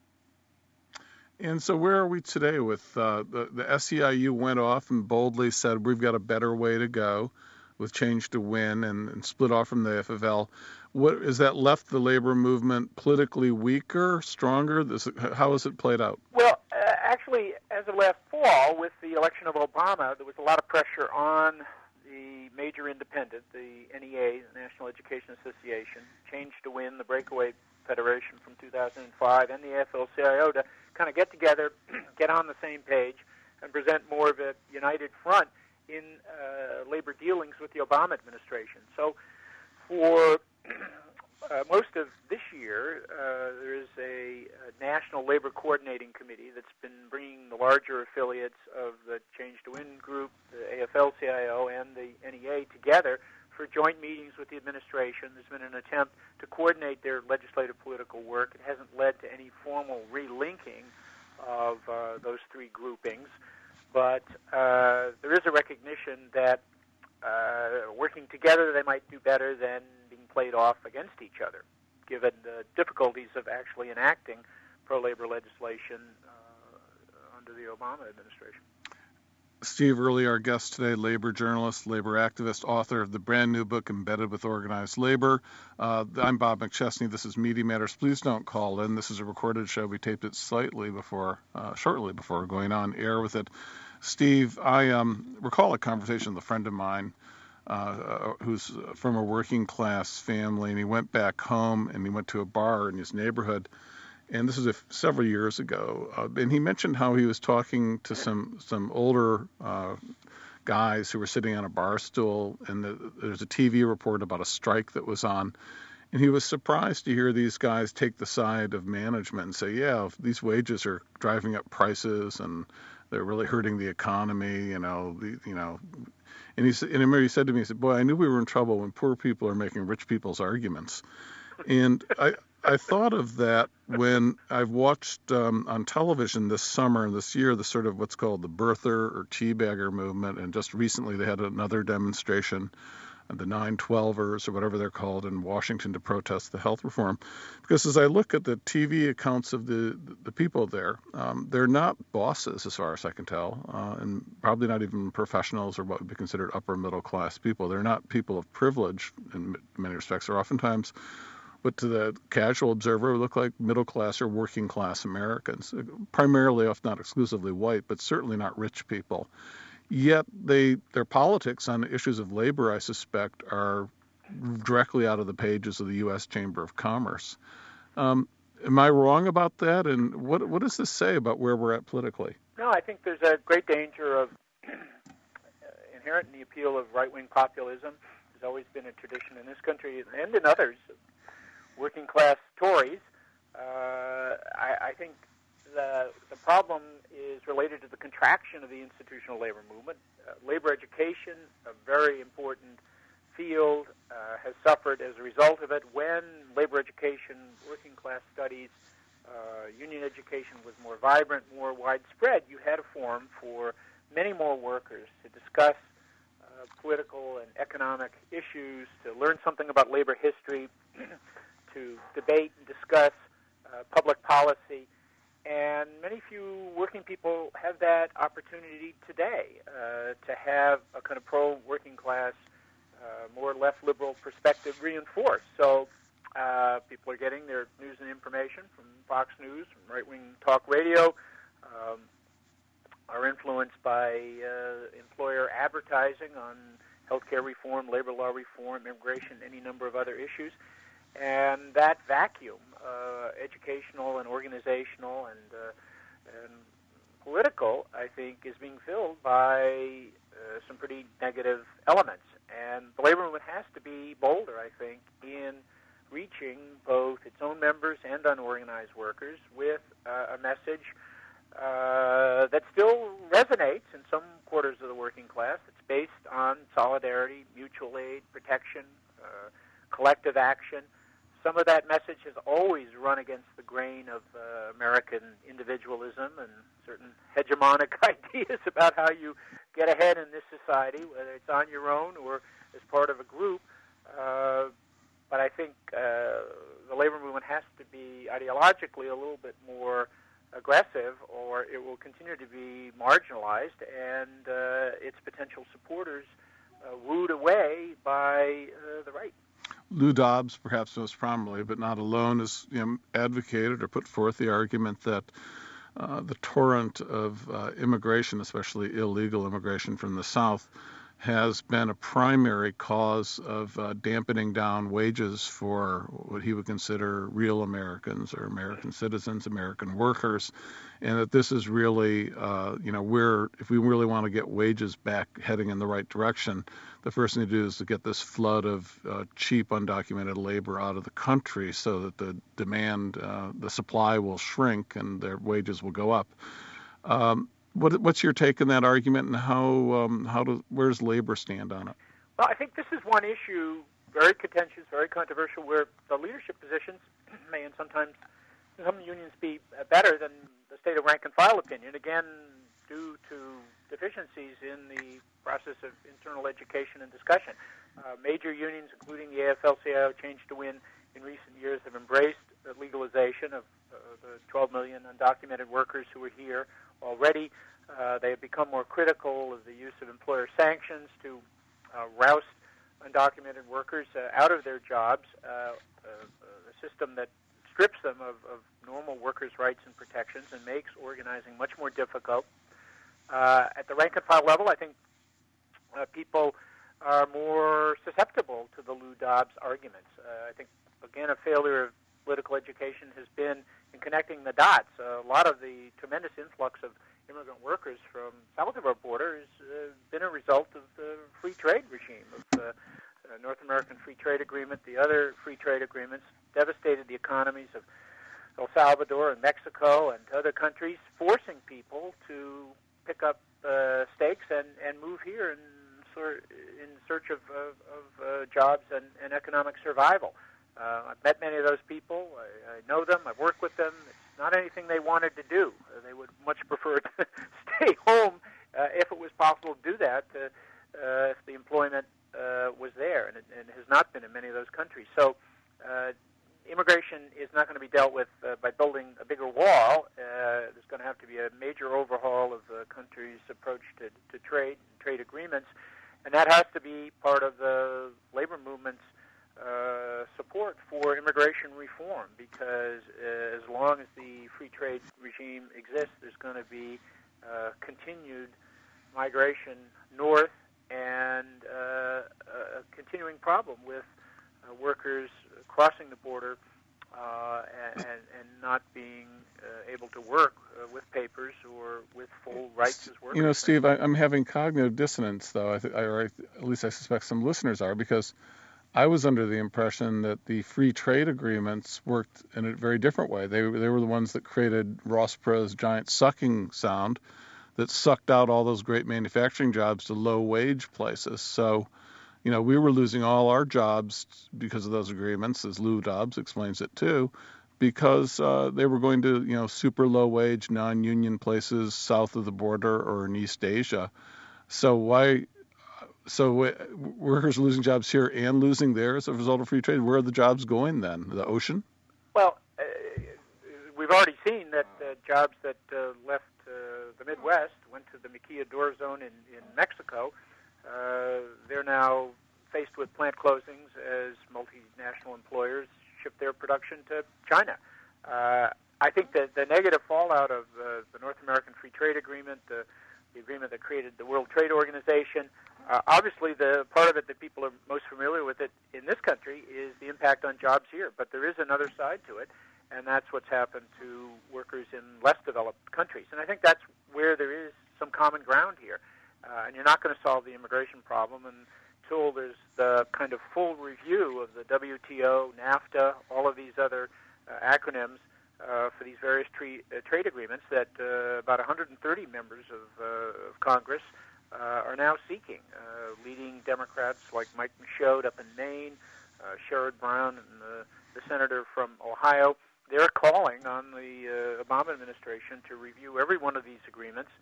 And so where are we today with uh, the, the S E I U went off and boldly said we've got a better way to go with Change to Win and, and split off from the A F L. What has that left the labor movement politically weaker, stronger? This, how has it played out? Well, uh, actually, as of last fall, with the election of Obama, there was a lot of pressure on the major independent, the N E A, the National Education Association, Change to Win, the breakaway federation from two thousand five, and the A F L C I O to kind of get together, get on the same page, and present more of a united front in uh, labor dealings with the Obama administration. So for uh, most of this year, uh, there is a, a National Labor Coordinating Committee that's been bringing the larger affiliates of the Change to Win group, the A F L C I O, and the N E A together for joint meetings with the administration. There's been an attempt to coordinate their legislative political work. It hasn't led to any formal relinking of uh, those three groupings. But uh, there is a recognition that uh, working together they might do better than being played off against each other, given the difficulties of actually enacting pro-labor legislation uh, under the Obama administration. Steve Early, our guest today, labor journalist, labor activist, author of the brand new book, Embedded with Organized Labor. Uh, I'm Bob McChesney. This is Media Matters. Please don't call in. This is a recorded show. We taped it slightly before, uh, shortly before going on air with it. Steve, I um, recall a conversation with a friend of mine uh, who's from a working class family, and he went back home and he went to a bar in his neighborhood. and this was a, several years ago. Uh, and he mentioned how he was talking to some some older uh, guys who were sitting on a bar stool, and the, there's a T V report about a strike that was on. And he was surprised to hear these guys take the side of management and say, yeah, if these wages are driving up prices and they're really hurting the economy, you know, the, you know. And he, and I remember he said to me, he said, boy, I knew we were in trouble when poor people are making rich people's arguments. And I I thought of that when I've watched um, on television this summer and this year the sort of what's called the birther or teabagger movement. And just recently they had another demonstration, the nine twelvers or whatever they're called in Washington to protest the health reform. Because as I look at the T V accounts of the the people there, um, they're not bosses as far as I can tell, uh, and probably not even professionals or what would be considered upper middle class people. They're not people of privilege in many respects. They're oftentimes what to the casual observer would look like middle class or working class Americans, primarily, if not exclusively white, but certainly not rich people. Yet they their politics on issues of labor, I suspect, are directly out of the pages of the U S Chamber of Commerce. Um, am I wrong about that? And what what does this say about where we're at politically? No, I think there's a great danger of inherent in the appeal of right-wing populism. There's always been a tradition in this country and in others, working-class Tories. Uh, I, I think The, the problem is related to the contraction of the institutional labor movement. Uh, labor education, a very important field, uh, has suffered as a result of it. When labor education, working class studies, uh, union education was more vibrant, more widespread, you had a forum for many more workers to discuss uh, political and economic issues, to learn something about labor history, to debate and discuss uh, public policy. And many few working people have that opportunity today uh, to have a kind of pro-working class, uh, more left liberal perspective reinforced. So uh, people are getting their news and information from Fox News, from right-wing talk radio, um, are influenced by uh, employer advertising on healthcare reform, labor law reform, immigration, any number of other issues. And that vacuum, uh, educational and organizational and, uh, and political, I think, is being filled by uh, some pretty negative elements. And the labor movement has to be bolder, I think, in reaching both its own members and unorganized workers with uh, a message uh, that still resonates in some quarters of the working class. It's based on solidarity, mutual aid, protection, uh, collective action. Some of that message has always run against the grain of uh, American individualism and certain hegemonic ideas about how you get ahead in this society, whether it's on your own or as part of a group. Uh, but I think uh, the labor movement has to be ideologically a little bit more aggressive, or it will continue to be marginalized and uh, its potential supporters uh, wooed away by uh, the right. Lou Dobbs, perhaps most prominently, but not alone, has you know, advocated or put forth the argument that uh, the torrent of uh, immigration, especially illegal immigration from the South, has been a primary cause of uh, dampening down wages for what he would consider real Americans or American citizens, American workers, and that this is really, uh, you know, we're, if we really want to get wages back heading in the right direction, the first thing to do is to get this flood of uh, cheap, undocumented labor out of the country so that the demand, uh, the supply will shrink and their wages will go up. Um, What, what's your take on that argument, and how um, how do where does labor stand on it? Well, I think this is one issue, very contentious, very controversial, where the leadership positions may, and sometimes some unions, be better than the state of rank and file opinion. Again, due to deficiencies in the process of internal education and discussion, uh, major unions, including the A F L C I O, Change to Win, in recent years have embraced the legalization of uh, the twelve million undocumented workers who are here already. Uh, they have become more critical of the use of employer sanctions to uh, roust undocumented workers uh, out of their jobs, uh, uh, a system that strips them of, of normal workers' rights and protections and makes organizing much more difficult. Uh, at the rank and file level, I think uh, people are more susceptible to the Lou Dobbs arguments. Uh, I think, again, a failure of political education has been in connecting the dots. Uh, a lot of the tremendous influx of immigrant workers from south of our border has uh, been a result of the free trade regime, of the uh, North American Free Trade Agreement. The other free trade agreements devastated the economies of El Salvador and Mexico and other countries, forcing people to pick up uh, stakes and, and move here in, sort, in search of, of, of uh, jobs and, and economic survival. Uh, I've met many of those people. I, I know them. I've worked with them. It's not anything they wanted to do. Uh, they would much prefer to stay home uh, if it was possible to do that, uh, uh, if the employment uh, was there, and it, and it has not been in many of those countries. So uh, immigration is not going to be dealt with uh, by building a bigger wall. Uh, there's going to have to be a major overhaul of the country's approach to, to trade and trade agreements, and that has to be part of the labor movement's uh, support for immigration reform, because uh, as long as the free trade regime exists, there's going to be uh, continued migration north and uh, a continuing problem with uh, workers crossing the border uh, and, and not being uh, able to work uh, with papers or with full rights as workers. You know, Steve, I, I'm having cognitive dissonance, though, I th- I, or I, at least I suspect some listeners are, because I was under the impression that the free trade agreements worked in a very different way. They, they were the ones that created Ross Perot's giant sucking sound that sucked out all those great manufacturing jobs to low-wage places. So, you know, we were losing all our jobs because of those agreements, as Lou Dobbs explains it too, because uh, they were going to, you know, super low-wage, non-union places south of the border or in East Asia. So why... So uh, workers are losing jobs here and losing there as a result of free trade. Where are the jobs going then? The ocean? Well, uh, we've already seen that uh, jobs that uh, left uh, the Midwest went to the maquiladora zone in, in Mexico. Uh, they're now faced with plant closings as multinational employers ship their production to China. Uh, I think that the negative fallout of uh, the North American Free Trade Agreement, the, the agreement that created the World Trade Organization, uh, obviously the part of it that people are most familiar with it in this country is the impact on jobs here. But there is another side to it, and that's what's happened to workers in less developed countries. And I think that's where there is some common ground here. Uh, and you're not going to solve the immigration problem until there's the kind of full review of the W T O, NAFTA, all of these other uh, acronyms uh, for these various tre- uh, trade agreements that uh, about one hundred thirty members of, uh, of Congress uh, are now seeking. Uh, leading Democrats like Mike Michaud up in Maine, uh, Sherrod Brown, and the, the senator from Ohio, they're calling on the uh, Obama administration to review every one of these agreements,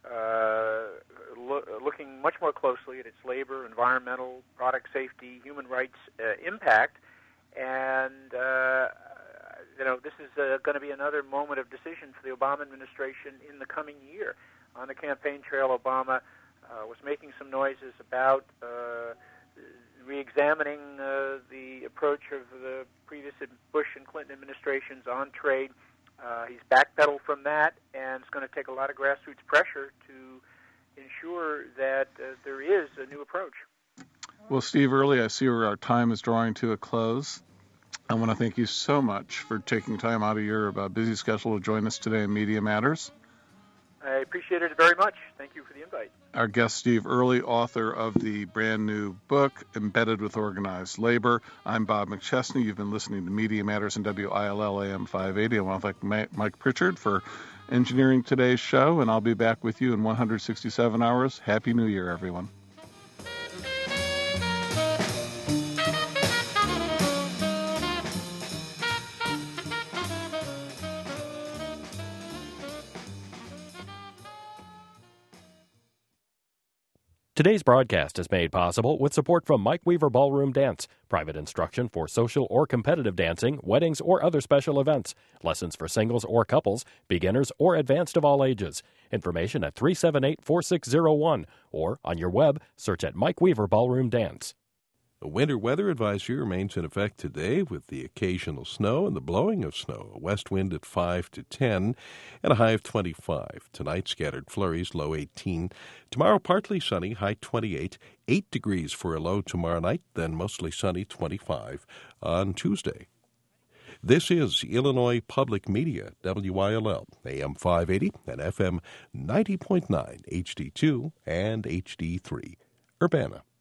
Uh, lo- looking much more closely at its labor, environmental, product safety, human rights uh, impact. And, uh, you know, this is uh, going to be another moment of decision for the Obama administration in the coming year. On the campaign trail, Obama uh, was making some noises about uh, re-examining uh, the approach of the previous Bush and Clinton administrations on trade. Uh, he's backpedaled from that, and it's going to take a lot of grassroots pressure to ensure that uh, there is a new approach. Well, Steve Early, I see our time is drawing to a close. I want to thank you so much for taking time out of your uh, busy schedule to join us today in Media Matters. I appreciate it very much. Thank you for the invite. Our guest, Steve Early, author of the brand new book, Embedded with Organized Labor. I'm Bob McChesney. You've been listening to Media Matters on W I L L A M five eighty. I want to thank Mike Pritchard for engineering today's show, and I'll be back with you in one hundred sixty-seven hours. Happy New Year, everyone. Today's broadcast is made possible with support from Mike Weaver Ballroom Dance, private instruction for social or competitive dancing, weddings, or other special events, lessons for singles or couples, beginners or advanced of all ages. Information at three seven eight, four six zero one or on your web, search at Mike Weaver Ballroom Dance. A winter weather advisory remains in effect today with the occasional snow and the blowing of snow. A west wind at five to ten and a high of twenty-five. Tonight, scattered flurries, low eighteen. Tomorrow, partly sunny, high twenty-eight. eight degrees for a low tomorrow night, then mostly sunny, twenty-five on Tuesday. This is Illinois Public Media, W I L L, A M five eighty and F M ninety point nine, H D two and H D three, Urbana.